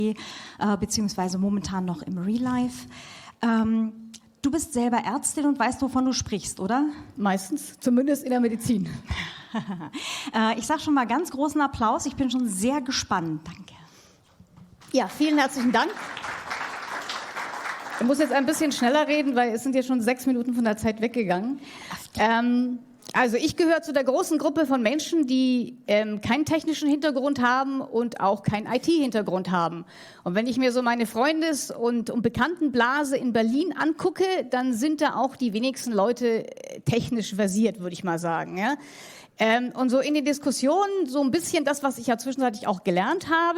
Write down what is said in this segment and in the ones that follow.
beziehungsweise momentan noch im Real Life. Du bist selber Ärztin und weißt, wovon du sprichst, oder? Meistens, zumindest in der Medizin. Ich sage schon mal ganz großen Applaus. Ich bin schon sehr gespannt. Danke. Ja, vielen herzlichen Dank. Ich muss jetzt ein bisschen schneller reden, weil es sind jetzt schon 6 Minuten von der Zeit weggegangen. Also ich gehöre zu der großen Gruppe von Menschen, die keinen technischen Hintergrund haben und auch keinen IT-Hintergrund haben. Und wenn ich mir so meine Freundes- und Bekanntenblase in Berlin angucke, dann sind da auch die wenigsten Leute technisch versiert, würde ich mal sagen. Ja? Und so in den Diskussionen so ein bisschen das, was ich ja zwischenzeitlich auch gelernt habe,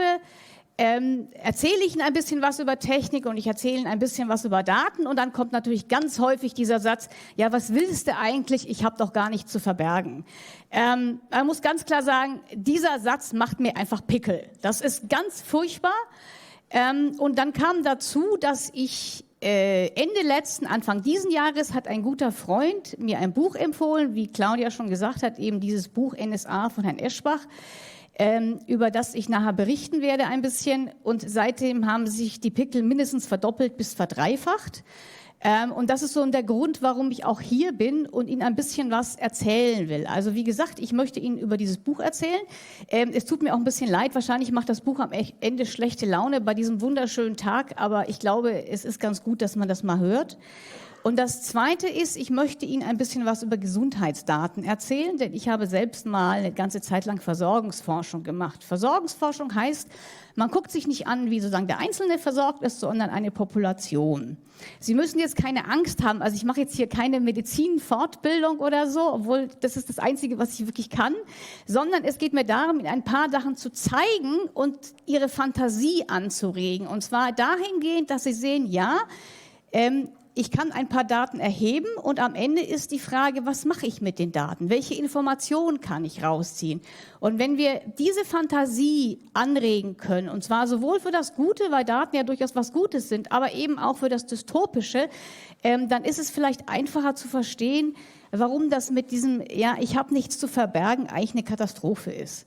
erzähle ich Ihnen ein bisschen was über Technik und ich erzähle Ihnen ein bisschen was über Daten und dann kommt natürlich ganz häufig dieser Satz, ja, was willst du eigentlich? Ich habe doch gar nichts zu verbergen. Man muss ganz klar sagen, dieser Satz macht mir einfach Pickel. Das ist ganz furchtbar. Und dann kam dazu, dass ich Ende letzten, Anfang diesen Jahres hat ein guter Freund mir ein Buch empfohlen, wie Claudia schon gesagt hat, eben dieses Buch NSA von Herrn Eschbach, über das ich nachher berichten werde ein bisschen. Und seitdem haben sich die Pickel mindestens verdoppelt bis verdreifacht. Und das ist so der Grund, warum ich auch hier bin und Ihnen ein bisschen was erzählen will. Also wie gesagt, ich möchte Ihnen über dieses Buch erzählen. Es tut mir auch ein bisschen leid, wahrscheinlich macht das Buch am Ende schlechte Laune bei diesem wunderschönen Tag, aber ich glaube, es ist ganz gut, dass man das mal hört. Und das Zweite ist, ich möchte Ihnen ein bisschen was über Gesundheitsdaten erzählen, denn ich habe selbst mal eine ganze Zeit lang Versorgungsforschung gemacht. Versorgungsforschung heißt, man guckt sich nicht an, wie sozusagen der Einzelne versorgt ist, sondern eine Population. Sie müssen jetzt keine Angst haben, also ich mache jetzt hier keine Medizinfortbildung oder so, obwohl das ist das Einzige, was ich wirklich kann, sondern es geht mir darum, Ihnen ein paar Sachen zu zeigen und Ihre Fantasie anzuregen. Und zwar dahingehend, dass Sie sehen, ja, ich kann ein paar Daten erheben und am Ende ist die Frage, was mache ich mit den Daten? Welche Informationen kann ich rausziehen? Und wenn wir diese Fantasie anregen können, und zwar sowohl für das Gute, weil Daten ja durchaus was Gutes sind, aber eben auch für das Dystopische, dann ist es vielleicht einfacher zu verstehen, warum das mit diesem, ja, ich habe nichts zu verbergen, eigentlich eine Katastrophe ist.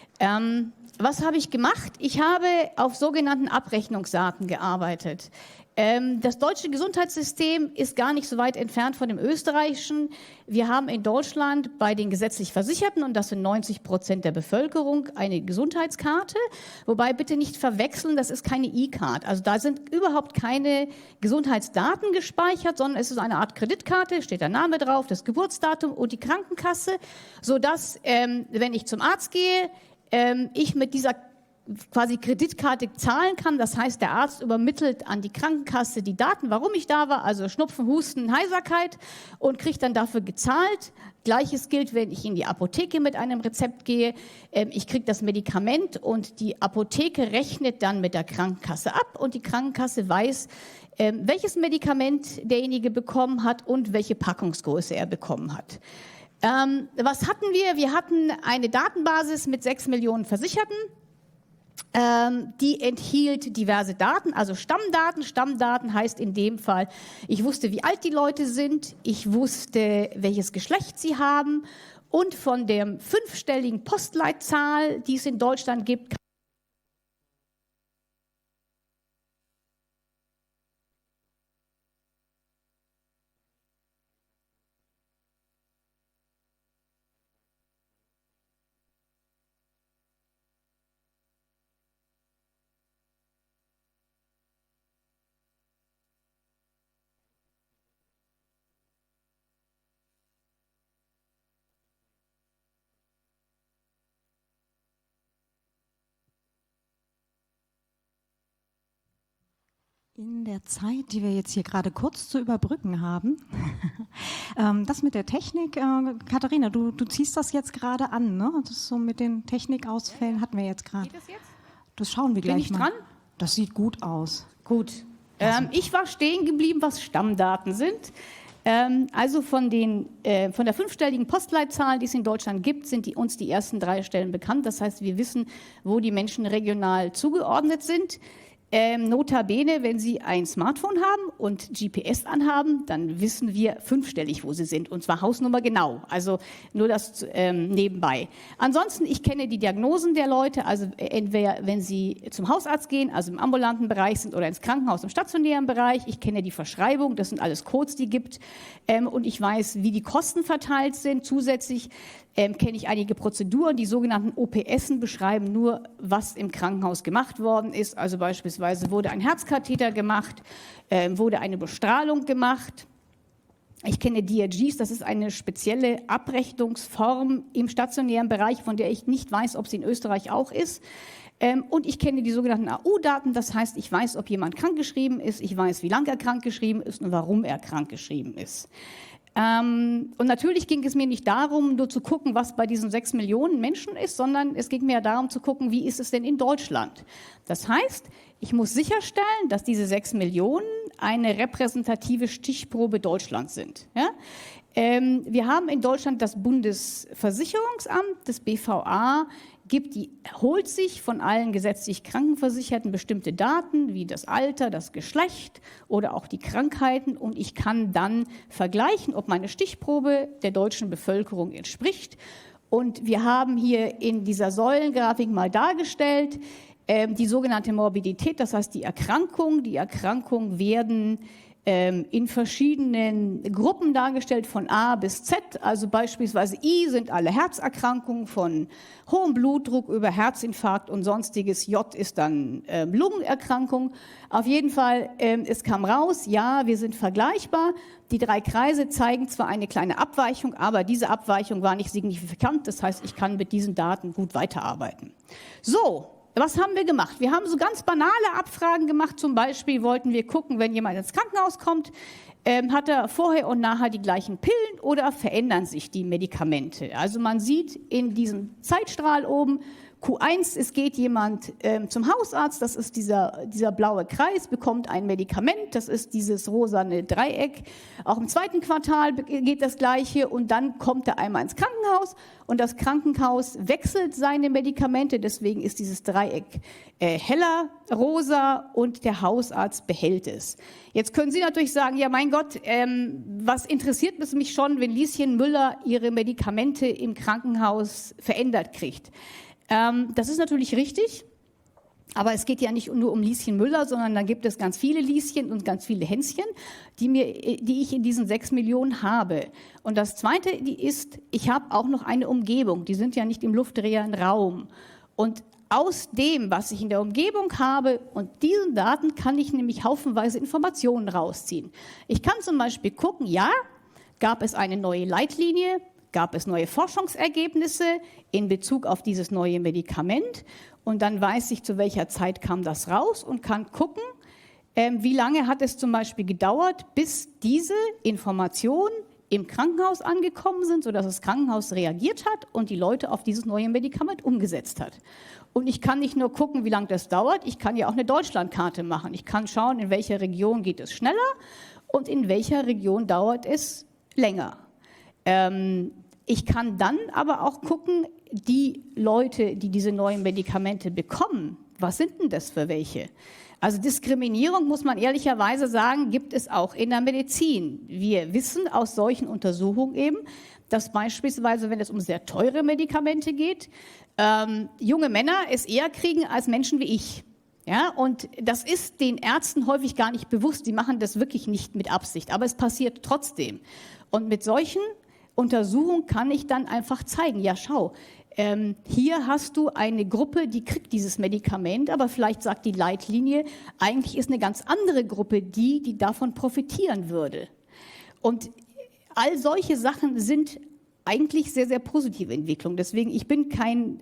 Was habe ich gemacht? Ich habe auf sogenannten Abrechnungsdaten gearbeitet. Das deutsche Gesundheitssystem ist gar nicht so weit entfernt von dem österreichischen. Wir haben in Deutschland bei den gesetzlich Versicherten, und das sind 90% der Bevölkerung, eine Gesundheitskarte. Wobei bitte nicht verwechseln, das ist keine E-Card. Also da sind überhaupt keine Gesundheitsdaten gespeichert, sondern es ist eine Art Kreditkarte, steht der Name drauf, das Geburtsdatum und die Krankenkasse, sodass, wenn ich zum Arzt gehe, ich mit dieser quasi Kreditkarte zahlen kann. Das heißt, der Arzt übermittelt an die Krankenkasse die Daten, warum ich da war, also Schnupfen, Husten, Heiserkeit und kriegt dann dafür gezahlt. Gleiches gilt, wenn ich in die Apotheke mit einem Rezept gehe. Ich kriege das Medikament und die Apotheke rechnet dann mit der Krankenkasse ab und die Krankenkasse weiß, welches Medikament derjenige bekommen hat und welche Packungsgröße er bekommen hat. Was hatten wir? Wir hatten eine Datenbasis mit 6 Millionen Versicherten. Die enthielt diverse Daten, also Stammdaten. Stammdaten heißt in dem Fall, ich wusste, wie alt die Leute sind, ich wusste, welches Geschlecht sie haben und von der 5-stelligen Postleitzahl, die es in Deutschland gibt, In der Zeit, die wir jetzt hier gerade kurz zu überbrücken haben, das mit der Technik, Katharina, du ziehst das jetzt gerade an, ne? Das ist so mit den Technikausfällen hatten wir jetzt gerade. Geht das jetzt? Das schauen wir gleich mal. Bin ich dran? Das sieht gut aus. Gut. Ich war stehen geblieben, was Stammdaten sind. Also von der 5-stelligen Postleitzahl, die es in Deutschland gibt, sind uns die ersten 3 Stellen bekannt. Das heißt, wir wissen, wo die Menschen regional zugeordnet sind. Notabene, wenn Sie ein Smartphone haben und GPS anhaben, dann wissen wir fünfstellig, wo Sie sind, und zwar Hausnummer genau. Also nur das nebenbei. Ansonsten, ich kenne die Diagnosen der Leute, also entweder wenn Sie zum Hausarzt gehen, also im ambulanten Bereich sind, oder ins Krankenhaus im stationären Bereich. Ich kenne die Verschreibung, das sind alles Codes, die gibt. Und ich weiß, wie die Kosten verteilt sind. Zusätzlich kenne ich einige Prozeduren. Die sogenannten OPSen beschreiben nur, was im Krankenhaus gemacht worden ist. Also beispielsweise wurde ein Herzkatheter gemacht, wurde eine Bestrahlung gemacht. Ich kenne DRGs, das ist eine spezielle Abrechnungsform im stationären Bereich, von der ich nicht weiß, ob sie in Österreich auch ist. Und ich kenne die sogenannten AU-Daten, das heißt, ich weiß, ob jemand krankgeschrieben ist, ich weiß, wie lange er krankgeschrieben ist und warum er krankgeschrieben ist. Und natürlich ging es mir nicht darum, nur zu gucken, was bei diesen 6 Millionen Menschen ist, sondern es ging mir darum zu gucken, wie ist es denn in Deutschland. Das heißt, ich muss sicherstellen, dass diese 6 Millionen eine repräsentative Stichprobe Deutschlands sind. Ja? Wir haben in Deutschland das Bundesversicherungsamt, das BVA, holt sich von allen gesetzlich Krankenversicherten bestimmte Daten, wie das Alter, das Geschlecht oder auch die Krankheiten, und ich kann dann vergleichen, ob meine Stichprobe der deutschen Bevölkerung entspricht. Und wir haben hier in dieser Säulengrafik mal dargestellt, die sogenannte Morbidität, das heißt die Erkrankung. Die Erkrankungen werden in verschiedenen Gruppen dargestellt, von A bis Z. Also beispielsweise I sind alle Herzerkrankungen, von hohem Blutdruck über Herzinfarkt und sonstiges. J ist dann Lungenerkrankung. Auf jeden Fall, es kam raus, ja, wir sind vergleichbar. Die 3 Kreise zeigen zwar eine kleine Abweichung, aber diese Abweichung war nicht signifikant. Das heißt, ich kann mit diesen Daten gut weiterarbeiten. So. Was haben wir gemacht? Wir haben so ganz banale Abfragen gemacht. Zum Beispiel wollten wir gucken, wenn jemand ins Krankenhaus kommt, hat er vorher und nachher die gleichen Pillen oder verändern sich die Medikamente? Also man sieht in diesem Zeitstrahl oben, Q1, es geht jemand zum Hausarzt, das ist dieser blaue Kreis, bekommt ein Medikament, das ist dieses rosane Dreieck. Auch im 2. Quartal geht das Gleiche, und dann kommt er einmal ins Krankenhaus und das Krankenhaus wechselt seine Medikamente, deswegen ist dieses Dreieck heller, rosa, und der Hausarzt behält es. Jetzt können Sie natürlich sagen, ja mein Gott, was interessiert es mich schon, wenn Lieschen Müller ihre Medikamente im Krankenhaus verändert kriegt? Das ist natürlich richtig, aber es geht ja nicht nur um Lieschen Müller, sondern da gibt es ganz viele Lieschen und ganz viele Hänschen, die ich in diesen 6 Millionen habe. Und das Zweite ist, ich habe auch noch eine Umgebung, die sind ja nicht im luftleeren Raum. Und aus dem, was ich in der Umgebung habe und diesen Daten, kann ich nämlich haufenweise Informationen rausziehen. Ich kann zum Beispiel gucken, ja, gab es eine neue Leitlinie, gab es neue Forschungsergebnisse in Bezug auf dieses neue Medikament, und dann weiß ich, zu welcher Zeit kam das raus, und kann gucken, wie lange hat es zum Beispiel gedauert, bis diese Informationen im Krankenhaus angekommen sind, sodass das Krankenhaus reagiert hat und die Leute auf dieses neue Medikament umgesetzt hat. Und ich kann nicht nur gucken, wie lange das dauert, ich kann ja auch eine Deutschlandkarte machen. Ich kann schauen, in welcher Region geht es schneller und in welcher Region dauert es länger. Ich kann dann aber auch gucken, die Leute, die diese neuen Medikamente bekommen, was sind denn das für welche? Also Diskriminierung, muss man ehrlicherweise sagen, gibt es auch in der Medizin. Wir wissen aus solchen Untersuchungen eben, dass beispielsweise, wenn es um sehr teure Medikamente geht, junge Männer es eher kriegen als Menschen wie ich. Ja, und das ist den Ärzten häufig gar nicht bewusst. Die machen das wirklich nicht mit Absicht, aber es passiert trotzdem. Und mit solchen Untersuchung kann ich dann einfach zeigen, ja schau, hier hast du eine Gruppe, die kriegt dieses Medikament, aber vielleicht sagt die Leitlinie, eigentlich ist eine ganz andere Gruppe die davon profitieren würde. Und all solche Sachen sind eigentlich sehr, sehr positive Entwicklungen. Deswegen, ich bin kein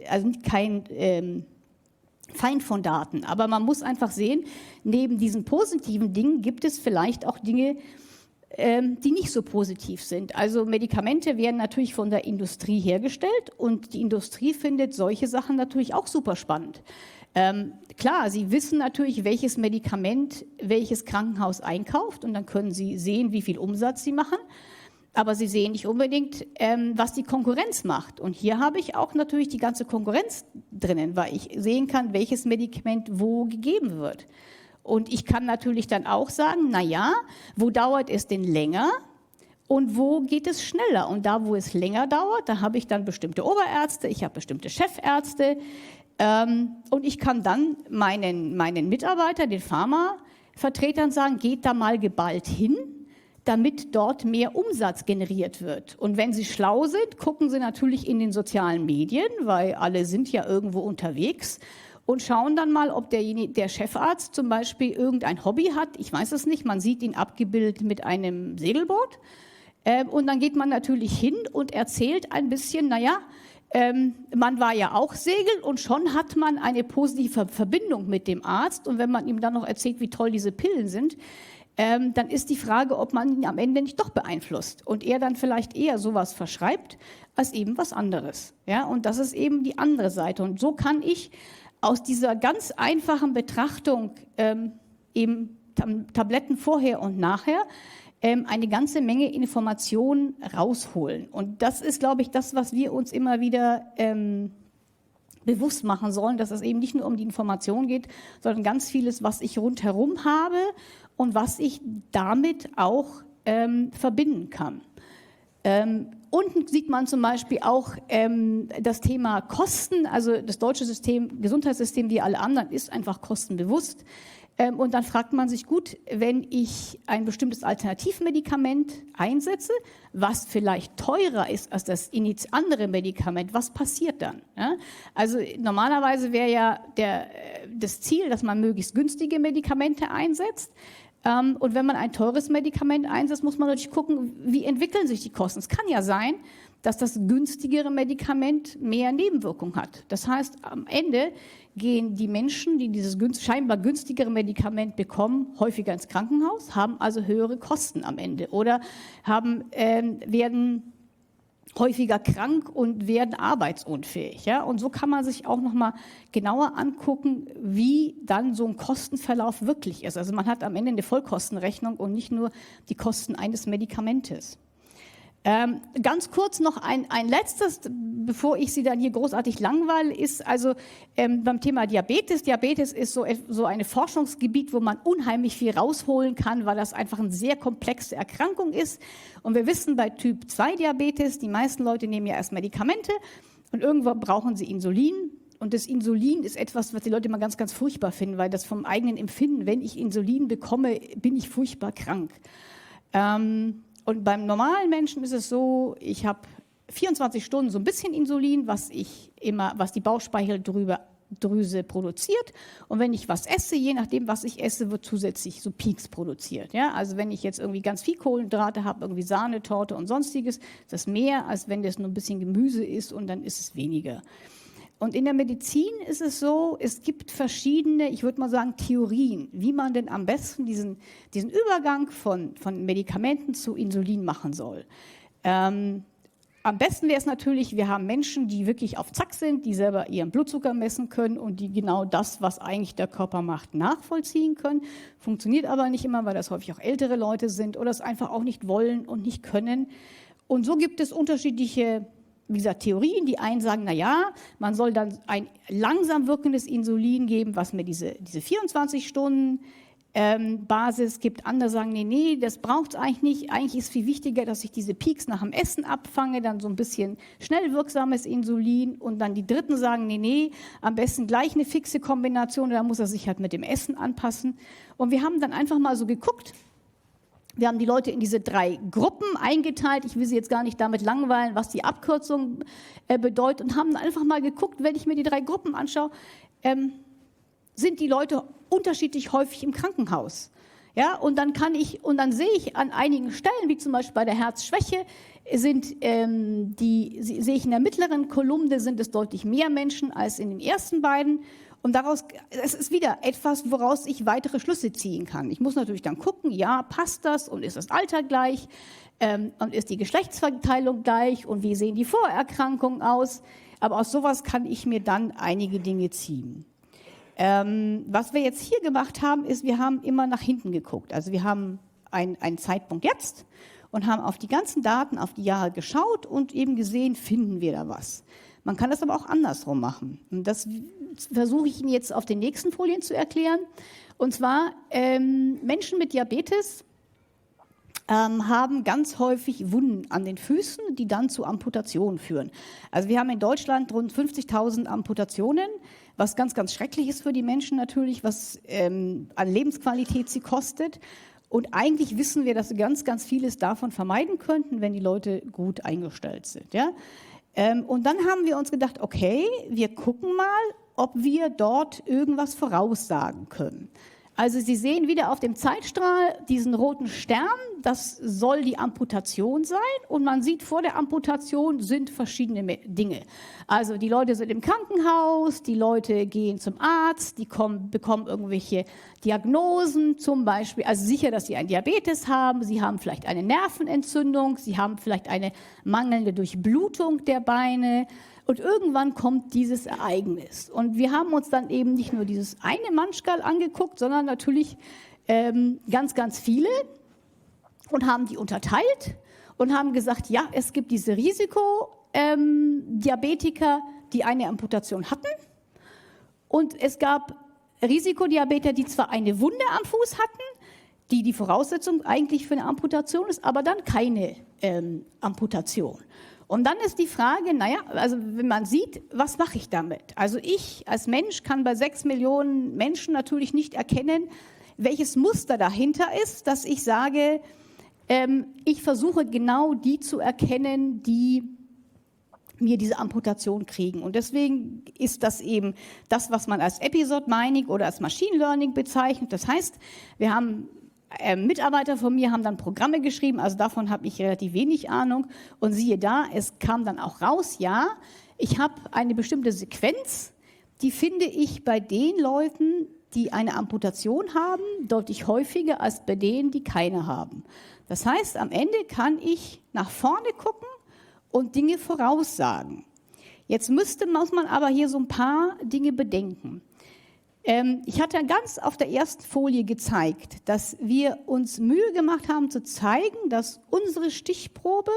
Feind von Daten, aber man muss einfach sehen, neben diesen positiven Dingen gibt es vielleicht auch Dinge, die nicht so positiv sind. Also Medikamente werden natürlich von der Industrie hergestellt, und die Industrie findet solche Sachen natürlich auch super spannend. Klar, sie wissen natürlich, welches Medikament welches Krankenhaus einkauft, und dann können sie sehen, wie viel Umsatz sie machen, aber sie sehen nicht unbedingt, was die Konkurrenz macht. Und hier habe ich auch natürlich die ganze Konkurrenz drinnen, weil ich sehen kann, welches Medikament wo gegeben wird. Und ich kann natürlich dann auch sagen, naja, wo dauert es denn länger und wo geht es schneller? Und da, wo es länger dauert, da habe ich dann bestimmte Oberärzte, ich habe bestimmte Chefärzte und ich kann dann meinen Mitarbeitern, den Pharmavertretern sagen, geht da mal geballt hin, damit dort mehr Umsatz generiert wird. Und wenn Sie schlau sind, gucken Sie natürlich in den sozialen Medien, weil alle sind ja irgendwo unterwegs und schauen dann mal, ob der Chefarzt zum Beispiel irgendein Hobby hat. Ich weiß es nicht, man sieht ihn abgebildet mit einem Segelboot. Und dann geht man natürlich hin und erzählt ein bisschen, naja, man war ja auch segeln und schon hat man eine positive Verbindung mit dem Arzt. Und wenn man ihm dann noch erzählt, wie toll diese Pillen sind, dann ist die Frage, ob man ihn am Ende nicht doch beeinflusst und er dann vielleicht eher sowas verschreibt, als eben was anderes. Ja, und das ist eben die andere Seite. Und so kann ich aus dieser ganz einfachen Betrachtung eben Tabletten vorher und nachher eine ganze Menge Informationen rausholen. Und das ist, glaube ich, das, was wir uns immer wieder bewusst machen sollen, dass es eben nicht nur um die Information geht, sondern ganz vieles, was ich rundherum habe und was ich damit auch verbinden kann. Unten sieht man zum Beispiel auch das Thema Kosten. Also das deutsche Gesundheitssystem, wie alle anderen, ist einfach kostenbewusst. Und dann fragt man sich, gut, wenn ich ein bestimmtes Alternativmedikament einsetze, was vielleicht teurer ist als das andere Medikament, was passiert dann? Ja? Also normalerweise wäre ja das Ziel, dass man möglichst günstige Medikamente einsetzt. Und wenn man ein teures Medikament einsetzt, muss man natürlich gucken, wie entwickeln sich die Kosten. Es kann ja sein, dass das günstigere Medikament mehr Nebenwirkungen hat. Das heißt, am Ende gehen die Menschen, die dieses scheinbar günstigere Medikament bekommen, häufiger ins Krankenhaus, haben also höhere Kosten am Ende oder werden häufiger krank und werden arbeitsunfähig. Ja? Und so kann man sich auch noch mal genauer angucken, wie dann so ein Kostenverlauf wirklich ist. Also man hat am Ende eine Vollkostenrechnung und nicht nur die Kosten eines Medikamentes. Ganz kurz noch ein letztes, bevor ich Sie dann hier großartig langweile, ist also beim Thema Diabetes. Diabetes ist so ein Forschungsgebiet, wo man unheimlich viel rausholen kann, weil das einfach eine sehr komplexe Erkrankung ist. Und wir wissen bei Typ 2 Diabetes, die meisten Leute nehmen ja erst Medikamente und irgendwann brauchen sie Insulin. Und das Insulin ist etwas, was die Leute immer ganz, ganz furchtbar finden, weil das vom eigenen Empfinden, wenn ich Insulin bekomme, bin ich furchtbar krank. Und beim normalen Menschen ist es so, ich habe 24 Stunden so ein bisschen Insulin, was die Bauchspeicheldrüse produziert. Und wenn ich was esse, je nachdem, was ich esse, wird zusätzlich so Peaks produziert. Ja? Also wenn ich jetzt irgendwie ganz viel Kohlenhydrate habe, irgendwie Sahne, Torte und sonstiges, ist das mehr, als wenn das nur ein bisschen Gemüse ist und dann ist es weniger. Und in der Medizin ist es so, es gibt verschiedene, ich würde mal sagen, Theorien, wie man denn am besten diesen Übergang von Medikamenten zu Insulin machen soll. Am besten wäre es natürlich, wir haben Menschen, die wirklich auf Zack sind, die selber ihren Blutzucker messen können und die genau das, was eigentlich der Körper macht, nachvollziehen können. Funktioniert aber nicht immer, weil das häufig auch ältere Leute sind oder es einfach auch nicht wollen und nicht können. Und so gibt es unterschiedliche, wie gesagt, Theorien. Die einen sagen, naja, man soll dann ein langsam wirkendes Insulin geben, was mir diese 24 Stunden Basis gibt. Andere sagen, nee, das braucht es eigentlich nicht. Eigentlich ist viel wichtiger, dass ich diese Peaks nach dem Essen abfange, dann so ein bisschen schnell wirksames Insulin. Und dann die Dritten sagen, nee, am besten gleich eine fixe Kombination. Da muss er sich halt mit dem Essen anpassen. Und wir haben dann einfach mal so geguckt. Wir haben die Leute in diese 3 Gruppen eingeteilt. Ich will Sie jetzt gar nicht damit langweilen, was die Abkürzung bedeutet. Und haben einfach mal geguckt, wenn ich mir die 3 Gruppen anschaue, sind die Leute unterschiedlich häufig im Krankenhaus. Ja, und dann sehe ich an einigen Stellen, wie zum Beispiel bei der Herzschwäche, sehe ich in der mittleren Kolumne sind es deutlich mehr Menschen als in den ersten beiden. Und es ist wieder etwas, woraus ich weitere Schlüsse ziehen kann. Ich muss natürlich dann gucken, ja, passt das und ist das Alter gleich und ist die Geschlechtsverteilung gleich und wie sehen die Vorerkrankungen aus. Aber aus sowas kann ich mir dann einige Dinge ziehen. Was wir jetzt hier gemacht haben, ist, wir haben immer nach hinten geguckt. Also wir haben einen Zeitpunkt jetzt und haben auf die ganzen Daten, auf die Jahre geschaut und eben gesehen, finden wir da was. Man kann das aber auch andersrum machen. Und das versuche ich Ihnen jetzt auf den nächsten Folien zu erklären. Und zwar Menschen mit Diabetes haben ganz häufig Wunden an den Füßen, die dann zu Amputationen führen. Also wir haben in Deutschland rund 50.000 Amputationen, was ganz, ganz schrecklich ist für die Menschen natürlich, was an Lebensqualität sie kostet. Und eigentlich wissen wir, dass wir ganz, ganz vieles davon vermeiden könnten, wenn die Leute gut eingestellt sind. Ja? Und dann haben wir uns gedacht, okay, wir gucken mal, ob wir dort irgendwas voraussagen können. Also Sie sehen wieder auf dem Zeitstrahl diesen roten Stern, das soll die Amputation sein und man sieht, vor der Amputation sind verschiedene Dinge. Also die Leute sind im Krankenhaus, die Leute gehen zum Arzt, die bekommen irgendwelche Diagnosen, zum Beispiel, also sicher, dass sie einen Diabetes haben, sie haben vielleicht eine Nervenentzündung, sie haben vielleicht eine mangelnde Durchblutung der Beine. Und irgendwann kommt dieses Ereignis. Und wir haben uns dann eben nicht nur dieses eine Manschgal angeguckt, sondern natürlich ganz, ganz viele und haben die unterteilt und haben gesagt, ja, es gibt diese Risikodiabetiker, die eine Amputation hatten. Und es gab Risikodiabetiker, die zwar eine Wunde am Fuß hatten, die Voraussetzung eigentlich für eine Amputation ist, aber dann keine Amputation. Und dann ist die Frage, naja, also wenn man sieht, was mache ich damit? Also ich als Mensch kann bei 6 Millionen Menschen natürlich nicht erkennen, welches Muster dahinter ist, dass ich sage, ich versuche genau die zu erkennen, die mir diese Amputation kriegen. Und deswegen ist das eben das, was man als Episode Mining oder als Machine Learning bezeichnet. Das heißt, wir haben Mitarbeiter von mir haben dann Programme geschrieben, also davon habe ich relativ wenig Ahnung. Und siehe da, es kam dann auch raus, ja, ich habe eine bestimmte Sequenz, die finde ich bei den Leuten, die eine Amputation haben, deutlich häufiger als bei denen, die keine haben. Das heißt, am Ende kann ich nach vorne gucken und Dinge voraussagen. Jetzt muss man aber hier so ein paar Dinge bedenken. Ich hatte ganz auf der ersten Folie gezeigt, dass wir uns Mühe gemacht haben zu zeigen, dass unsere Stichprobe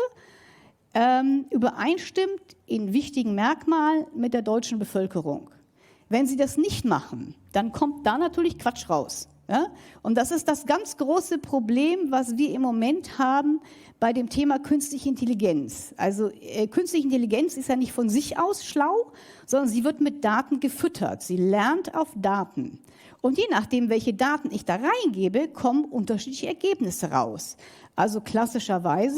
übereinstimmt in wichtigen Merkmalen mit der deutschen Bevölkerung. Wenn Sie das nicht machen, dann kommt da natürlich Quatsch raus. Ja? Und das ist das ganz große Problem, was wir im Moment haben bei dem Thema künstliche Intelligenz. Also künstliche Intelligenz ist ja nicht von sich aus schlau, sondern sie wird mit Daten gefüttert. Sie lernt auf Daten. Und je nachdem, welche Daten ich da reingebe, kommen unterschiedliche Ergebnisse raus. Also klassischerweise,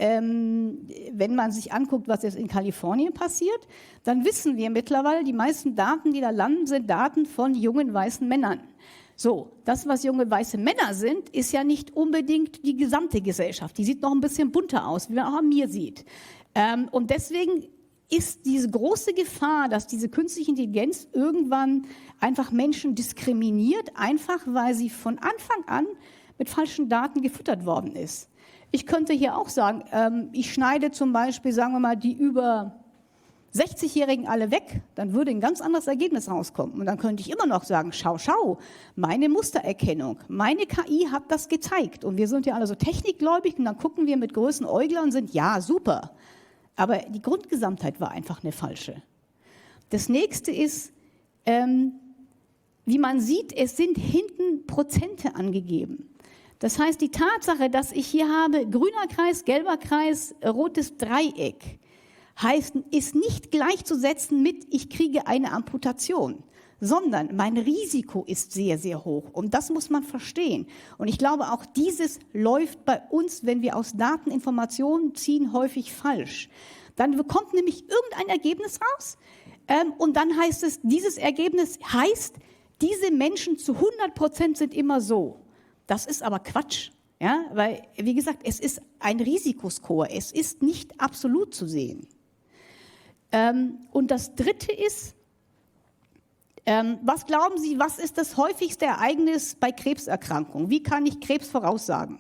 wenn man sich anguckt, was jetzt in Kalifornien passiert, dann wissen wir mittlerweile, die meisten Daten, die da landen, sind Daten von jungen weißen Männern. So, das, was junge weiße Männer sind, ist ja nicht unbedingt die gesamte Gesellschaft. Die sieht noch ein bisschen bunter aus, wie man auch an mir sieht. Und deswegen ist diese große Gefahr, dass diese künstliche Intelligenz irgendwann einfach Menschen diskriminiert, einfach weil sie von Anfang an mit falschen Daten gefüttert worden ist. Ich könnte hier auch sagen, ich schneide zum Beispiel, sagen wir mal, die über 60-Jährigen alle weg, dann würde ein ganz anderes Ergebnis rauskommen. Und dann könnte ich immer noch sagen, schau, meine Mustererkennung, meine KI hat das gezeigt. Und wir sind ja alle so technikgläubig und dann gucken wir mit größten Äuglern und sind, ja, super. Aber die Grundgesamtheit war einfach eine falsche. Das nächste ist, wie man sieht, es sind hinten Prozente angegeben. Das heißt, die Tatsache, dass ich hier habe, grüner Kreis, gelber Kreis, rotes Dreieck, ist nicht gleichzusetzen mit, ich kriege eine Amputation, sondern mein Risiko ist sehr, sehr hoch. Und das muss man verstehen. Und ich glaube, auch dieses läuft bei uns, wenn wir aus Daten Informationen ziehen, häufig falsch. Dann bekommt nämlich irgendein Ergebnis raus und dann heißt es, dieses Ergebnis heißt, diese Menschen zu 100% sind immer so. Das ist aber Quatsch. Ja? Weil, wie gesagt, es ist ein Risikoscore. Es ist nicht absolut zu sehen. Und das Dritte ist, was glauben Sie, was ist das häufigste Ereignis bei Krebserkrankungen? Wie kann ich Krebs voraussagen?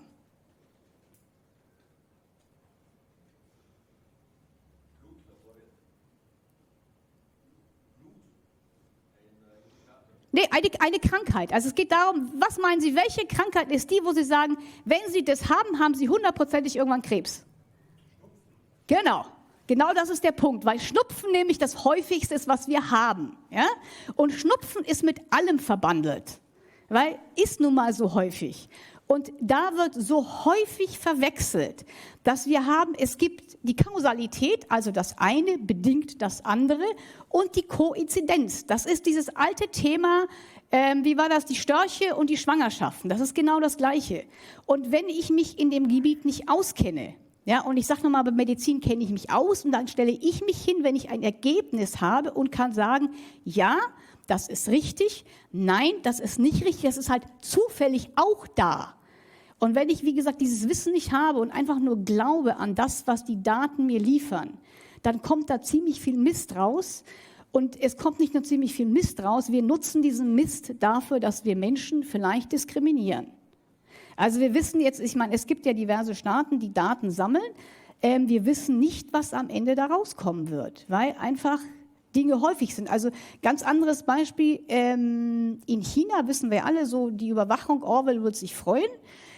Nee, eine Krankheit. Also es geht darum, was meinen Sie, welche Krankheit ist die, wo Sie sagen, wenn Sie das haben, haben Sie 100%ig irgendwann Krebs? Genau. Genau das ist der Punkt, weil Schnupfen nämlich das häufigste ist, was wir haben. Ja? Und Schnupfen ist mit allem verbandelt, weil ist nun mal so häufig. Und da wird so häufig verwechselt, dass wir haben, es gibt die Kausalität, also das eine bedingt das andere, und die Koinzidenz. Das ist dieses alte Thema, wie war das, die Störche und die Schwangerschaften. Das ist genau das Gleiche. Und wenn ich mich in dem Gebiet nicht auskenne, ja, und ich sage nochmal, bei Medizin kenne ich mich aus und dann stelle ich mich hin, wenn ich ein Ergebnis habe und kann sagen, ja, das ist richtig, nein, das ist nicht richtig, das ist halt zufällig auch da. Und wenn ich, wie gesagt, dieses Wissen nicht habe und einfach nur glaube an das, was die Daten mir liefern, dann kommt da ziemlich viel Mist raus. Und es kommt nicht nur ziemlich viel Mist raus, wir nutzen diesen Mist dafür, dass wir Menschen vielleicht diskriminieren. Also wir wissen jetzt, ich meine, es gibt ja diverse Staaten, die Daten sammeln. Wir wissen nicht, was am Ende da rauskommen wird, weil einfach Dinge häufig sind. Also ganz anderes Beispiel, in China wissen wir alle so, die Überwachung, Orwell wird sich freuen.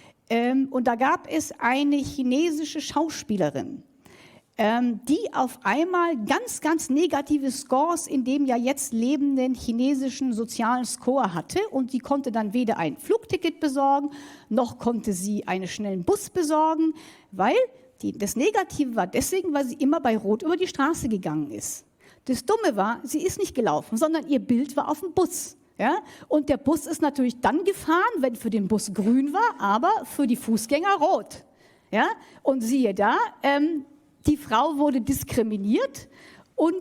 Und da gab es eine chinesische Schauspielerin, die auf einmal ganz, ganz negative Scores in dem ja jetzt lebenden chinesischen sozialen Score hatte. Und sie konnte dann weder ein Flugticket besorgen, noch konnte sie einen schnellen Bus besorgen, weil das Negative war deswegen, weil sie immer bei Rot über die Straße gegangen ist. Das Dumme war, sie ist nicht gelaufen, sondern ihr Bild war auf dem Bus. Ja? Und der Bus ist natürlich dann gefahren, wenn für den Bus grün war, aber für die Fußgänger rot. Ja? Und siehe da, die Frau wurde diskriminiert und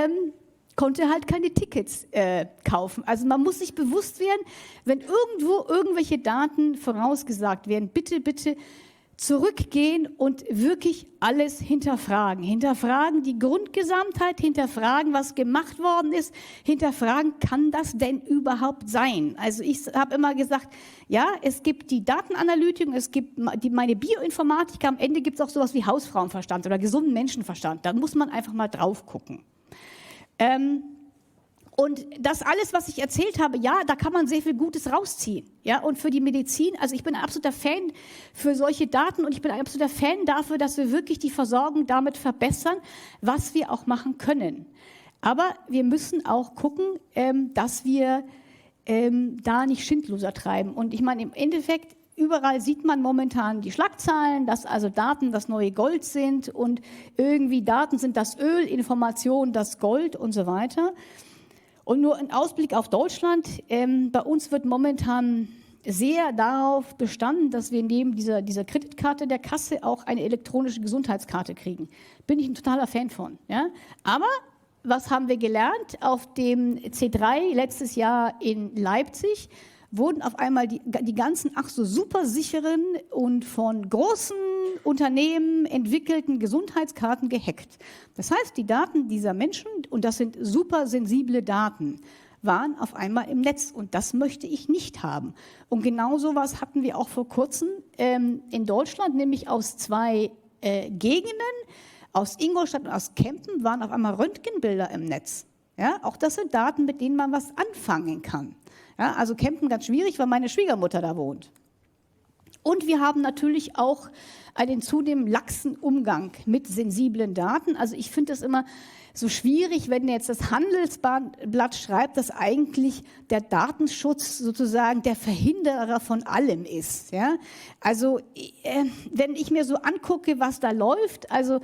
konnte halt keine Tickets kaufen. Also man muss sich bewusst werden, wenn irgendwo irgendwelche Daten vorausgesagt werden, bitte, bitte zurückgehen und wirklich alles hinterfragen. Hinterfragen die Grundgesamtheit, hinterfragen, was gemacht worden ist, hinterfragen, kann das denn überhaupt sein? Also ich habe immer gesagt, ja, es gibt die Datenanalytik, es gibt meine Bioinformatik, am Ende gibt es auch sowas wie Hausfrauenverstand oder gesunden Menschenverstand. Da muss man einfach mal drauf gucken. Und das alles, was ich erzählt habe, ja, da kann man sehr viel Gutes rausziehen. Ja, und für die Medizin, also ich bin ein absoluter Fan für solche Daten und ich bin ein absoluter Fan dafür, dass wir wirklich die Versorgung damit verbessern, was wir auch machen können. Aber wir müssen auch gucken, dass wir da nicht Schindluder treiben. Und ich meine, im Endeffekt, überall sieht man momentan die Schlagzeilen, dass also Daten das neue Gold sind und irgendwie Daten sind das Öl, Information das Gold und so weiter. Und nur ein Ausblick auf Deutschland. Bei uns wird momentan sehr darauf bestanden, dass wir neben dieser Kreditkarte der Kasse auch eine elektronische Gesundheitskarte kriegen. Bin ich ein totaler Fan von. Ja? Aber was haben wir gelernt? Auf dem C3 letztes Jahr in Leipzig wurden auf einmal die ganzen ach so super sicheren und von großen Unternehmen entwickelten Gesundheitskarten gehackt. Das heißt, die Daten dieser Menschen, und das sind super sensible Daten, waren auf einmal im Netz und das möchte ich nicht haben. Und genau sowas hatten wir auch vor kurzem in Deutschland, nämlich aus zwei Gegenden, aus Ingolstadt und aus Kempen, waren auf einmal Röntgenbilder im Netz. Ja, auch das sind Daten, mit denen man was anfangen kann. Ja, also Kempen ganz schwierig, weil meine Schwiegermutter da wohnt. Und wir haben natürlich auch einen zunehmend laxen Umgang mit sensiblen Daten. Also ich finde es immer so schwierig, wenn jetzt das Handelsblatt schreibt, dass eigentlich der Datenschutz sozusagen der Verhinderer von allem ist. Ja? Also wenn ich mir so angucke, was da läuft, also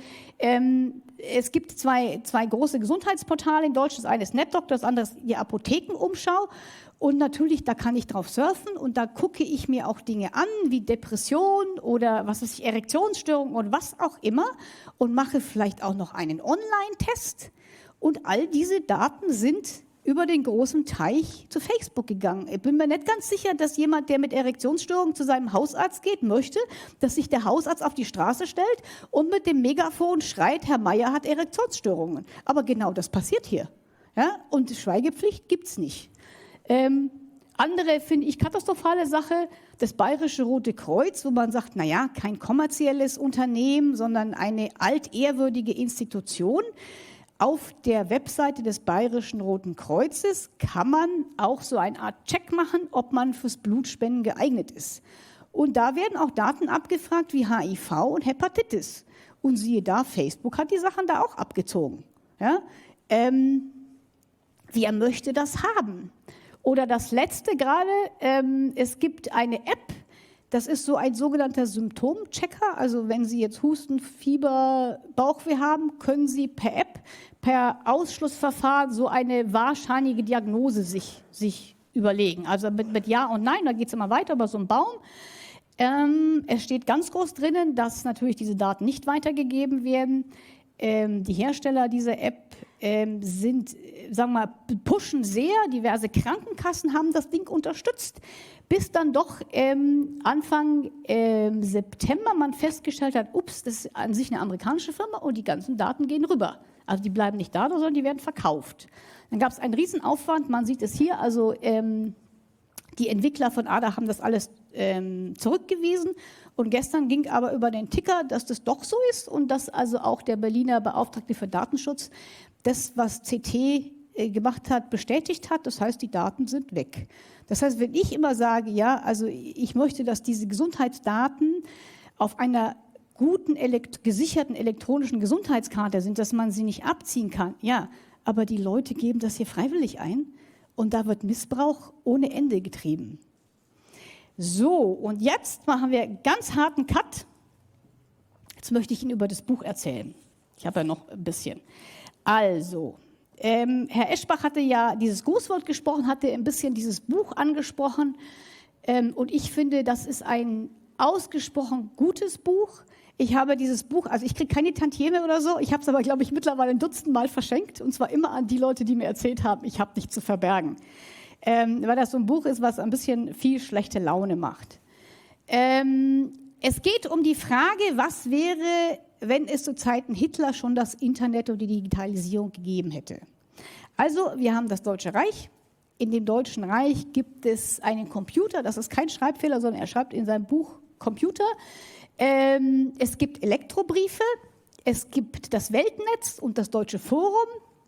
es gibt zwei große Gesundheitsportale in Deutschland. Das eine ist NetDoctor, das andere ist die Apothekenumschau. Und natürlich, da kann ich drauf surfen und da gucke ich mir auch Dinge an, wie Depression oder was weiß ich, Erektionsstörung und was auch immer und mache vielleicht auch noch einen Online-Test. Und all diese Daten sind über den großen Teich zu Facebook gegangen. Ich bin mir nicht ganz sicher, dass jemand, der mit Erektionsstörungen zu seinem Hausarzt geht, möchte, dass sich der Hausarzt auf die Straße stellt und mit dem Megafon schreit, Herr Meier hat Erektionsstörungen. Aber genau das passiert hier. Ja? Und Schweigepflicht gibt's nicht. Andere finde ich katastrophale Sache, das Bayerische Rote Kreuz, wo man sagt, naja, kein kommerzielles Unternehmen, sondern eine altehrwürdige Institution. Auf der Webseite des Bayerischen Roten Kreuzes kann man auch so eine Art Check machen, ob man fürs Blutspenden geeignet ist. Und da werden auch Daten abgefragt wie HIV und Hepatitis. Und siehe da, Facebook hat die Sachen da auch abgezogen. Ja? Wer möchte das haben? Oder das Letzte gerade, es gibt eine App, das ist so ein sogenannter Symptomchecker. Also wenn Sie jetzt Husten, Fieber, Bauchweh haben, können Sie per App, per Ausschlussverfahren so eine wahrscheinliche Diagnose sich überlegen. Also mit Ja und Nein, da geht es immer weiter über so einen Baum. Es steht ganz groß drinnen, dass natürlich diese Daten nicht weitergegeben werden. Die Hersteller dieser App pushen sehr. Diverse Krankenkassen haben das Ding unterstützt, bis dann doch Anfang September man festgestellt hat, ups, das ist an sich eine amerikanische Firma und die ganzen Daten gehen rüber. Also die bleiben nicht da, sondern die werden verkauft. Dann gab es einen Riesenaufwand, man sieht es hier, also die Entwickler von ADA haben das alles zurückgewiesen und gestern ging aber über den Ticker, dass das doch so ist und dass also auch der Berliner Beauftragte für Datenschutz das, was CT gemacht hat, bestätigt hat. Das heißt, die Daten sind weg. Das heißt, wenn ich immer sage, ja, also ich möchte, dass diese Gesundheitsdaten auf einer guten, gesicherten elektronischen Gesundheitskarte sind, dass man sie nicht abziehen kann, ja, aber die Leute geben das hier freiwillig ein und da wird Missbrauch ohne Ende getrieben. So, und jetzt machen wir einen ganz harten Cut. Jetzt möchte ich Ihnen über das Buch erzählen. Ich habe ja noch ein bisschen. Also, Herr Eschbach hatte ja dieses Grußwort gesprochen, hatte ein bisschen dieses Buch angesprochen. Und ich finde, das ist ein ausgesprochen gutes Buch. Ich habe dieses Buch, also ich kriege keine Tantieme oder so, ich habe es aber, glaube ich, mittlerweile ein Dutzend Mal verschenkt. Und zwar immer an die Leute, die mir erzählt haben, ich habe nichts zu verbergen. Weil das so ein Buch ist, was ein bisschen viel schlechte Laune macht. Es geht um die Frage, was wäre, wenn es zu Zeiten Hitler schon das Internet und die Digitalisierung gegeben hätte. Also, wir haben das Deutsche Reich. In dem Deutschen Reich gibt es einen Computer, das ist kein Schreibfehler, sondern er schreibt in seinem Buch Computer. Es gibt Elektrobriefe, es gibt das Weltnetz und das Deutsche Forum.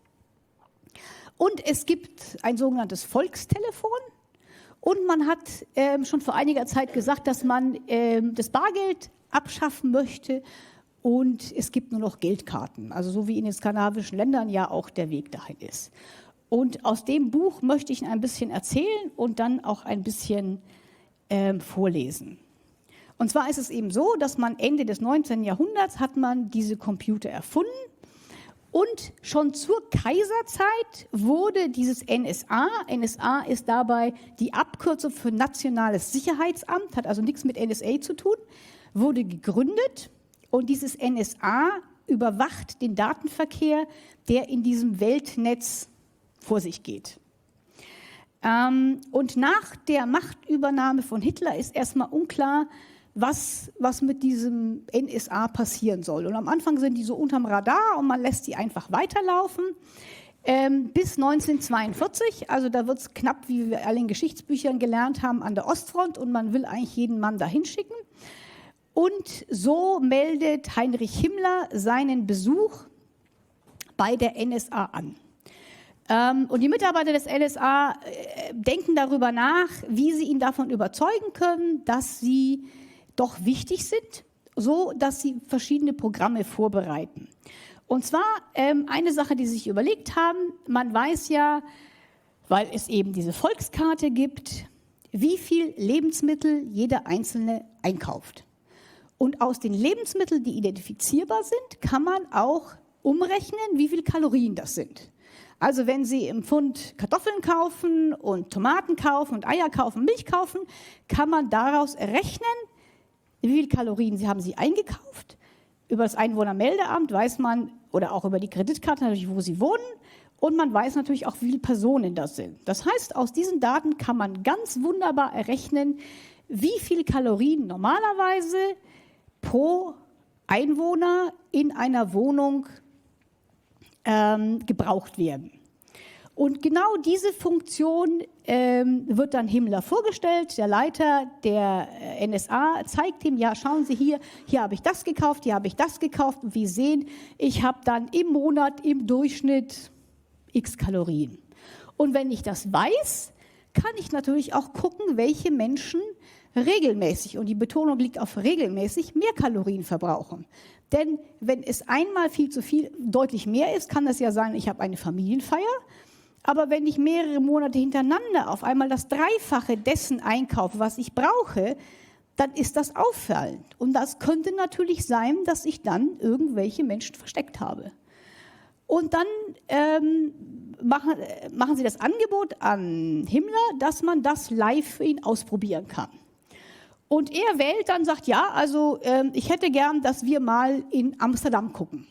Und es gibt ein sogenanntes Volkstelefon und man hat schon vor einiger Zeit gesagt, dass man das Bargeld abschaffen möchte und es gibt nur noch Geldkarten, also so wie in den skandinavischen Ländern ja auch der Weg dahin ist. Und aus dem Buch möchte ich Ihnen ein bisschen erzählen und dann auch ein bisschen vorlesen. Und zwar ist es eben so, dass man Ende des 19. Jahrhunderts hat man diese Computer erfunden. Und schon zur Kaiserzeit wurde dieses NSA, NSA ist dabei die Abkürzung für Nationales Sicherheitsamt, hat also nichts mit NSA zu tun, wurde gegründet und dieses NSA überwacht den Datenverkehr, der in diesem Weltnetz vor sich geht. Und nach der Machtübernahme von Hitler ist erstmal unklar, was mit diesem NSA passieren soll. Und am Anfang sind die so unterm Radar und man lässt die einfach weiterlaufen. Bis 1942, also da wird es knapp, wie wir alle in Geschichtsbüchern gelernt haben, an der Ostfront und man will eigentlich jeden Mann dahin schicken. Und so meldet Heinrich Himmler seinen Besuch bei der NSA an. Und die Mitarbeiter des NSA denken darüber nach, wie sie ihn davon überzeugen können, dass sie doch wichtig sind, so dass sie verschiedene Programme vorbereiten. Und zwar eine Sache, die sie sich überlegt haben, man weiß ja, weil es eben diese Volkskarte gibt, wie viel Lebensmittel jeder Einzelne einkauft. Und aus den Lebensmitteln, die identifizierbar sind, kann man auch umrechnen, wie viel Kalorien das sind. Also wenn Sie im Pfund Kartoffeln kaufen und Tomaten kaufen und Eier kaufen, Milch kaufen, kann man daraus errechnen, wie viele Kalorien haben Sie eingekauft. Über das Einwohnermeldeamt weiß man, oder auch über die Kreditkarte natürlich, wo Sie wohnen. Und man weiß natürlich auch, wie viele Personen das sind. Das heißt, aus diesen Daten kann man ganz wunderbar errechnen, wie viele Kalorien normalerweise pro Einwohner in einer Wohnung gebraucht werden. Und genau diese Funktion wird dann Himmler vorgestellt. Der Leiter der NSA zeigt ihm, ja, schauen Sie hier habe ich das gekauft, hier habe ich das gekauft. Und wie Sie sehen, ich habe dann im Monat im Durchschnitt x Kalorien. Und wenn ich das weiß, kann ich natürlich auch gucken, welche Menschen regelmäßig, und die Betonung liegt auf regelmäßig, mehr Kalorien verbrauchen. Denn wenn es einmal viel zu viel, deutlich mehr ist, kann das ja sein, ich habe eine Familienfeier, aber wenn ich mehrere Monate hintereinander auf einmal das Dreifache dessen einkaufe, was ich brauche, dann ist das auffallend. Und das könnte natürlich sein, dass ich dann irgendwelche Menschen versteckt habe. Und dann machen sie das Angebot an Himmler, dass man das live für ihn ausprobieren kann. Und er wählt dann, sagt, ja, also ich hätte gern, dass wir mal in Amsterdam gucken.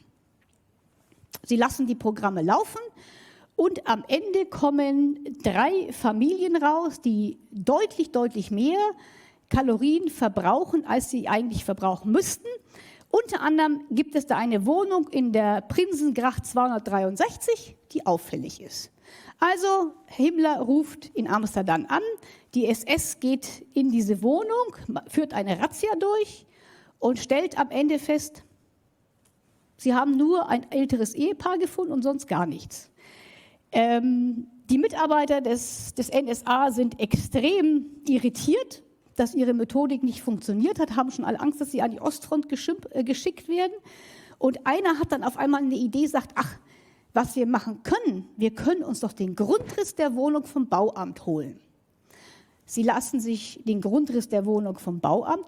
Sie lassen die Programme laufen und am Ende kommen 3 Familien raus, die deutlich, deutlich mehr Kalorien verbrauchen, als sie eigentlich verbrauchen müssten. Unter anderem gibt es da eine Wohnung in der Prinsengracht 263, die auffällig ist. Also Himmler ruft in Amsterdam an, die SS geht in diese Wohnung, führt eine Razzia durch und stellt am Ende fest, sie haben nur ein älteres Ehepaar gefunden und sonst gar nichts. Die Mitarbeiter des NSA sind extrem irritiert, dass ihre Methodik nicht funktioniert hat, haben schon alle Angst, dass sie an die Ostfront geschickt werden. Und einer hat dann auf einmal eine Idee, sagt, ach, was wir machen können, wir können uns doch den Grundriss der Wohnung vom Bauamt holen. Sie lassen sich den Grundriss der Wohnung vom Bauamt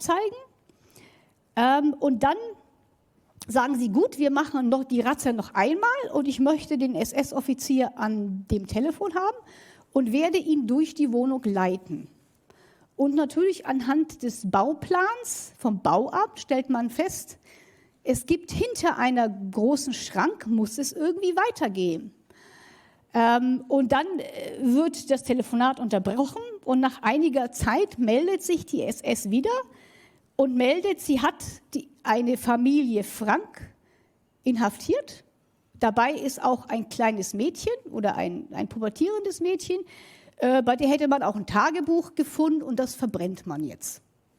zeigen und dann sagen sie, gut, wir machen noch die Razzia noch einmal und ich möchte den SS-Offizier an dem Telefon haben und werde ihn durch die Wohnung leiten. Und natürlich anhand des Bauplans vom Bauamt stellt man fest, es gibt hinter einer großen Schrank, muss es irgendwie weitergehen. Und dann wird das Telefonat unterbrochen und nach einiger Zeit meldet sich die SS wieder und meldet, sie hat eine Familie Frank inhaftiert. Dabei ist auch ein kleines Mädchen oder ein pubertierendes Mädchen. Bei der hätte man auch ein Tagebuch gefunden und das verbrennt man jetzt.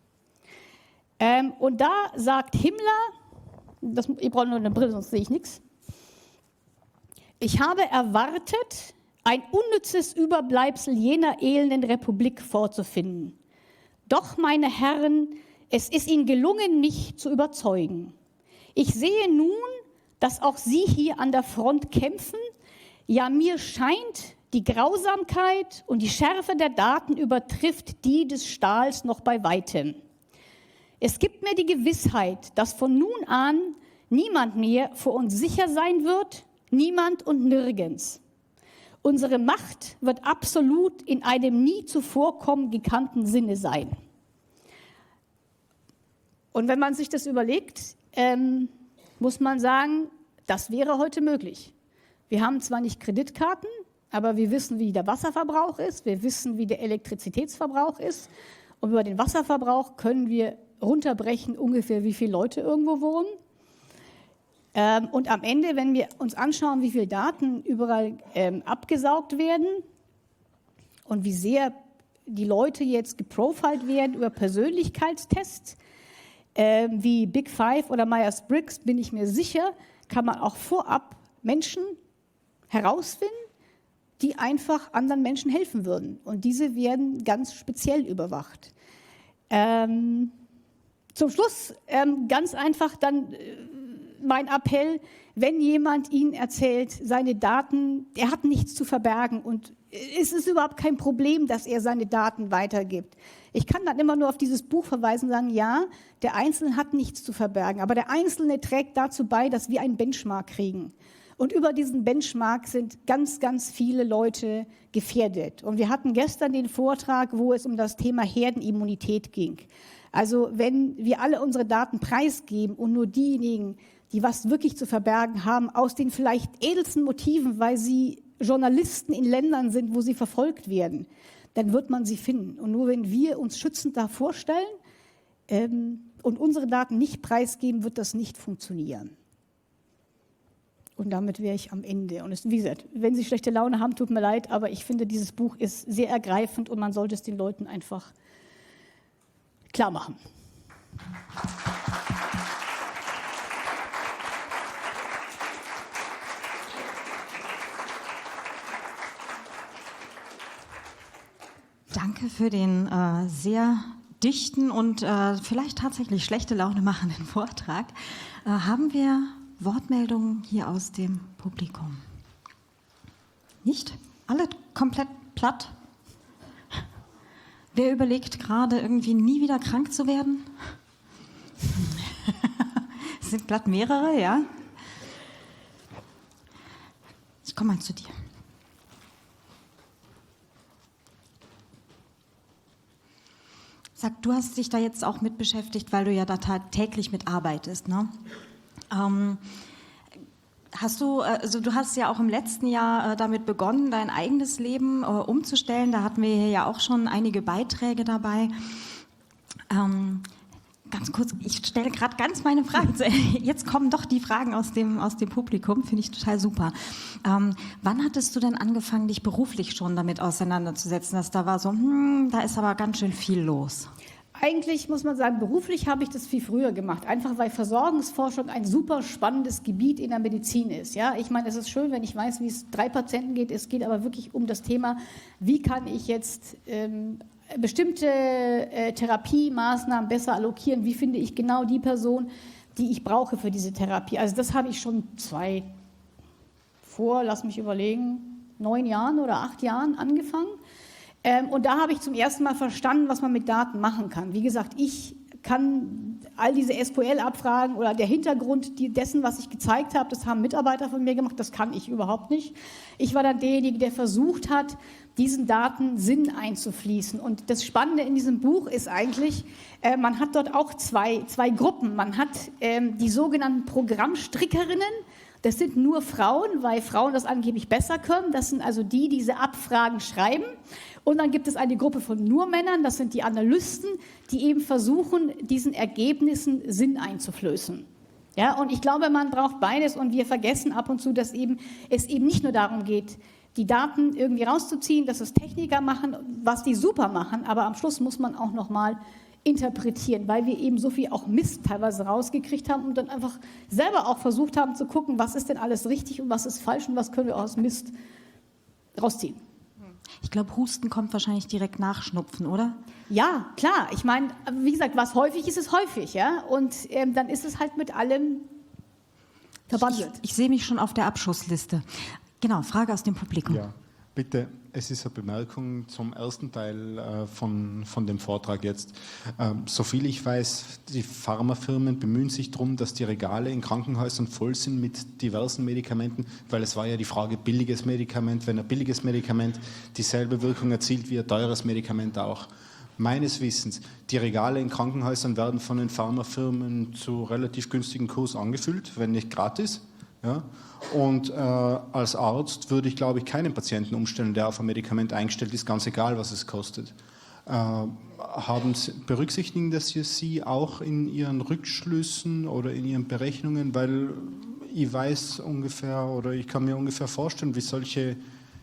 Und da sagt Himmler, ich brauche nur eine Brille, sonst sehe ich nichts. Ich habe erwartet, ein unnützes Überbleibsel jener elenden Republik vorzufinden. Doch, meine Herren, es ist Ihnen gelungen, mich zu überzeugen. Ich sehe nun, dass auch Sie hier an der Front kämpfen. Ja, mir scheint, die Grausamkeit und die Schärfe der Daten übertrifft die des Stahls noch bei weitem. Es gibt mir die Gewissheit, dass von nun an niemand mehr vor uns sicher sein wird, niemand und nirgends. Unsere Macht wird absolut in einem nie zuvor gekannten Sinne sein. Und wenn man sich das überlegt, muss man sagen, das wäre heute möglich. Wir haben zwar nicht Kreditkarten, aber wir wissen, wie der Wasserverbrauch ist, wir wissen, wie der Elektrizitätsverbrauch ist. Und über den Wasserverbrauch können wir runterbrechen, ungefähr wie viele Leute irgendwo wohnen. Und am Ende, wenn wir uns anschauen, wie viele Daten überall abgesaugt werden und wie sehr die Leute jetzt geprofiled werden über Persönlichkeitstests, wie Big Five oder Myers-Briggs, bin ich mir sicher, kann man auch vorab Menschen herausfinden, die einfach anderen Menschen helfen würden. Und diese werden ganz speziell überwacht. Zum Schluss ganz einfach dann mein Appell, wenn jemand Ihnen erzählt, seine Daten, er hat nichts zu verbergen und es ist überhaupt kein Problem, dass er seine Daten weitergibt. Ich kann dann immer nur auf dieses Buch verweisen und sagen, ja, der Einzelne hat nichts zu verbergen, aber der Einzelne trägt dazu bei, dass wir einen Benchmark kriegen. Und über diesen Benchmark sind ganz, ganz viele Leute gefährdet. Und wir hatten gestern den Vortrag, wo es um das Thema Herdenimmunität ging. Also wenn wir alle unsere Daten preisgeben und nur diejenigen, die was wirklich zu verbergen haben, aus den vielleicht edelsten Motiven, weil sie Journalisten in Ländern sind, wo sie verfolgt werden, dann wird man sie finden. Und nur wenn wir uns schützend davor stellen und unsere Daten nicht preisgeben, wird das nicht funktionieren. Und damit wäre ich am Ende. Und wie gesagt, wenn Sie schlechte Laune haben, tut mir leid, aber ich finde, dieses Buch ist sehr ergreifend und man sollte es den Leuten einfach klar machen. Danke für den sehr dichten und vielleicht tatsächlich schlechte Laune machenden Vortrag haben wir Wortmeldungen hier aus dem Publikum. Nicht? Alle komplett platt? Wer überlegt gerade, irgendwie nie wieder krank zu werden? Es sind glatt mehrere, ja? Ich komme mal zu dir. Sag, du hast dich da jetzt auch mit beschäftigt, weil du ja da täglich mit arbeitest, ne? Du hast ja auch im letzten Jahr damit begonnen, dein eigenes Leben umzustellen. Da hatten wir hier ja auch schon einige Beiträge dabei. Ganz kurz, ich stelle gerade ganz meine Fragen. Jetzt kommen doch die Fragen aus dem Publikum, finde ich total super. Wann hattest du denn angefangen, dich beruflich schon damit auseinanderzusetzen, dass da war so, da ist aber ganz schön viel los? Eigentlich muss man sagen, beruflich habe ich das viel früher gemacht, einfach weil Versorgungsforschung ein super spannendes Gebiet in der Medizin ist. Ja? Ich meine, es ist schön, wenn ich weiß, wie es 3 Patienten geht. Es geht aber wirklich um das Thema, wie kann ich jetzt bestimmte Therapiemaßnahmen besser allokieren, wie finde ich genau die Person, die ich brauche für diese Therapie. Also das habe ich schon 9 Jahren oder 8 Jahren angefangen. Und da habe ich zum ersten Mal verstanden, was man mit Daten machen kann. Wie gesagt, ich kann all diese SQL-Abfragen oder der Hintergrund dessen, was ich gezeigt habe, das haben Mitarbeiter von mir gemacht, das kann ich überhaupt nicht. Ich war dann derjenige, der versucht hat, diesen Daten Sinn einzufließen. Und das Spannende in diesem Buch ist eigentlich, man hat dort auch zwei Gruppen. Man hat die sogenannten Programmstrickerinnen. Das sind nur Frauen, weil Frauen das angeblich besser können. Das sind also die diese Abfragen schreiben. Und dann gibt es eine Gruppe von nur Männern, das sind die Analysten, die eben versuchen, diesen Ergebnissen Sinn einzuflößen. Ja, und ich glaube, man braucht beides und wir vergessen ab und zu, dass es eben nicht nur darum geht, die Daten irgendwie rauszuziehen, dass es Techniker machen, was die super machen, aber am Schluss muss man auch nochmal interpretieren, weil wir eben so viel auch Mist teilweise rausgekriegt haben und dann einfach selber auch versucht haben zu gucken, was ist denn alles richtig und was ist falsch und was können wir aus Mist rausziehen. Ich glaube, Husten kommt wahrscheinlich direkt nach Schnupfen, oder? Ja, klar. Ich meine, wie gesagt, was häufig ist, ist häufig, ja. Und dann ist es halt mit allem verbandelt. Ich sehe mich schon auf der Abschussliste. Genau, Frage aus dem Publikum. Ja, bitte. Es ist eine Bemerkung zum ersten Teil von dem Vortrag jetzt. Soviel ich weiß, die Pharmafirmen bemühen sich darum, dass die Regale in Krankenhäusern voll sind mit diversen Medikamenten, weil es war ja die Frage, billiges Medikament, wenn ein billiges Medikament dieselbe Wirkung erzielt wie ein teures Medikament auch. Meines Wissens, die Regale in Krankenhäusern werden von den Pharmafirmen zu relativ günstigen Kurs angefüllt, wenn nicht gratis. Ja? Und als Arzt würde ich, glaube ich, keinen Patienten umstellen, der auf ein Medikament eingestellt ist, ganz egal, was es kostet. Berücksichtigen das Sie auch in Ihren Rückschlüssen oder in Ihren Berechnungen? Weil ich weiß ungefähr oder ich kann mir ungefähr vorstellen, wie solche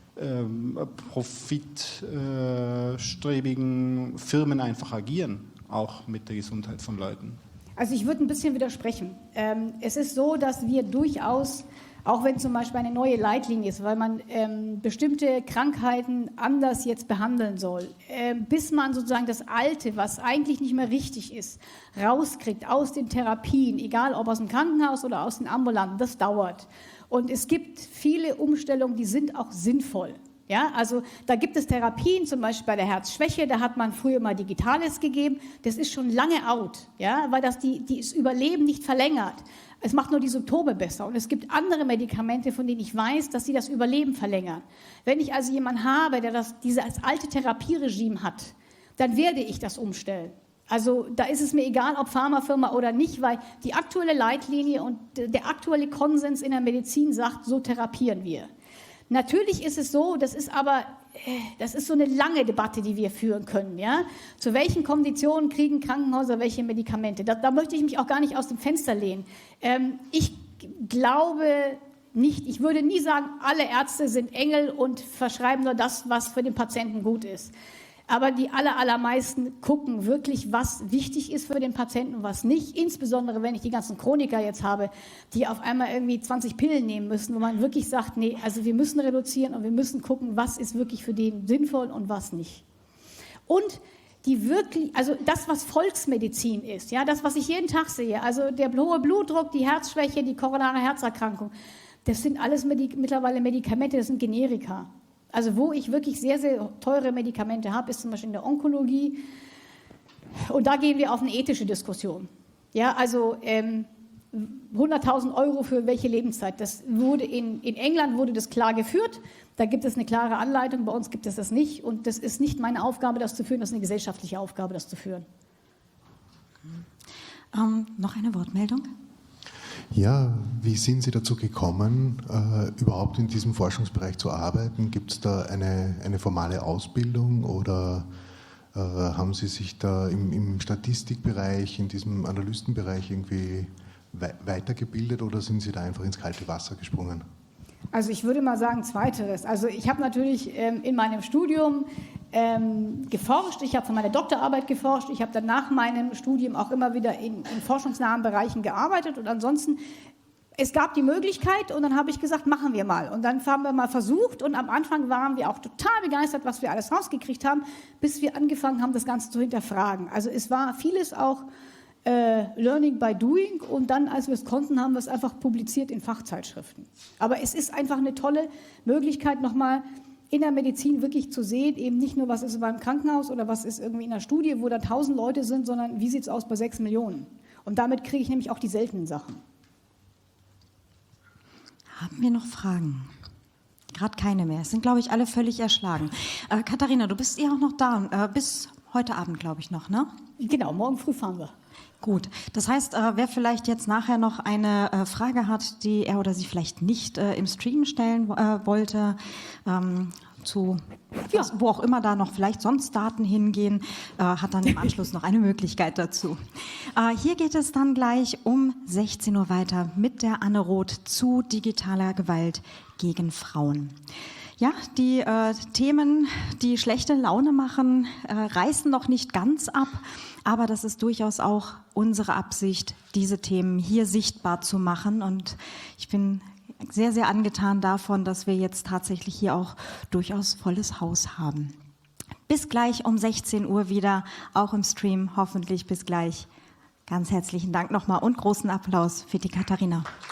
profitstrebigen Firmen einfach agieren, auch mit der Gesundheit von Leuten. Also ich würde ein bisschen widersprechen. Es ist so, dass wir durchaus, auch wenn zum Beispiel eine neue Leitlinie ist, weil man bestimmte Krankheiten anders jetzt behandeln soll, bis man sozusagen das Alte, was eigentlich nicht mehr richtig ist, rauskriegt aus den Therapien, egal ob aus dem Krankenhaus oder aus den Ambulanten, das dauert. Und es gibt viele Umstellungen, die sind auch sinnvoll. Ja, also da gibt es Therapien, zum Beispiel bei der Herzschwäche, da hat man früher mal Digitales gegeben, das ist schon lange out, ja, weil das das Überleben nicht verlängert. Es macht nur die Symptome besser und es gibt andere Medikamente, von denen ich weiß, dass sie das Überleben verlängern. Wenn ich also jemanden habe, der dieses alte Therapieregime hat, dann werde ich das umstellen. Also da ist es mir egal, ob Pharmafirma oder nicht, weil die aktuelle Leitlinie und der aktuelle Konsens in der Medizin sagt, so therapieren wir. Natürlich ist es so, das ist so eine lange Debatte, die wir führen können. Ja? Zu welchen Konditionen kriegen Krankenhäuser welche Medikamente? Da möchte ich mich auch gar nicht aus dem Fenster lehnen. Ich glaube nicht, ich würde nie sagen, alle Ärzte sind Engel und verschreiben nur das, was für den Patienten gut ist. Aber die allermeisten gucken wirklich, was wichtig ist für den Patienten und was nicht. Insbesondere, wenn ich die ganzen Chroniker jetzt habe, die auf einmal irgendwie 20 Pillen nehmen müssen, wo man wirklich sagt, nee, also wir müssen reduzieren und wir müssen gucken, was ist wirklich für den sinnvoll und was nicht. Und die wirklich, also das, was Volksmedizin ist, ja, das, was ich jeden Tag sehe, also der hohe Blutdruck, die Herzschwäche, die koronare Herzerkrankung, das sind alles mittlerweile Medikamente, das sind Generika. Also wo ich wirklich sehr, sehr teure Medikamente habe, ist zum Beispiel in der Onkologie. Und da gehen wir auf eine ethische Diskussion. Ja, also 100.000 Euro für welche Lebenszeit? Das wurde in England wurde das klar geführt. Da gibt es eine klare Anleitung. Bei uns gibt es das nicht. Und das ist nicht meine Aufgabe, das zu führen. Das ist eine gesellschaftliche Aufgabe, das zu führen. Noch eine Wortmeldung? Ja, wie sind Sie dazu gekommen, überhaupt in diesem Forschungsbereich zu arbeiten? Gibt es da eine formale Ausbildung oder haben Sie sich da im Statistikbereich, in diesem Analystenbereich irgendwie weitergebildet oder sind Sie da einfach ins kalte Wasser gesprungen? Also ich würde mal sagen Zweiteres. Also ich habe natürlich in meinem Studium geforscht, ich habe für meine Doktorarbeit geforscht, ich habe dann nach meinem Studium auch immer wieder in forschungsnahen Bereichen gearbeitet und ansonsten, es gab die Möglichkeit und dann habe ich gesagt, machen wir mal. Und dann haben wir mal versucht und am Anfang waren wir auch total begeistert, was wir alles rausgekriegt haben, bis wir angefangen haben, das Ganze zu hinterfragen. Also es war vieles auch Learning by Doing und dann, als wir es konnten, haben wir es einfach publiziert in Fachzeitschriften. Aber es ist einfach eine tolle Möglichkeit, nochmal in der Medizin wirklich zu sehen, eben nicht nur, was ist beim Krankenhaus oder was ist irgendwie in der Studie, wo da 1000 Leute sind, sondern wie sieht es aus bei 6 Millionen. Und damit kriege ich nämlich auch die seltenen Sachen. Haben wir noch Fragen? Gerade keine mehr. Es sind, glaube ich, alle völlig erschlagen. Katharina, du bist ja auch noch da, bis heute Abend, glaube ich, noch, ne? Genau, morgen früh fahren wir. Gut, das heißt, wer vielleicht jetzt nachher noch eine Frage hat, die er oder sie vielleicht nicht im Stream stellen wollte, wo auch immer da noch vielleicht sonst Daten hingehen, hat dann im Anschluss noch eine Möglichkeit dazu. Hier geht es dann gleich um 16 Uhr weiter mit der Anne Roth zu digitaler Gewalt gegen Frauen. Ja, die Themen, die schlechte Laune machen, reißen noch nicht ganz ab, aber das ist durchaus auch unsere Absicht, diese Themen hier sichtbar zu machen. Und ich bin sehr, sehr angetan davon, dass wir jetzt tatsächlich hier auch durchaus volles Haus haben. Bis gleich um 16 Uhr wieder, auch im Stream, hoffentlich bis gleich. Ganz herzlichen Dank nochmal und großen Applaus für die Katharina.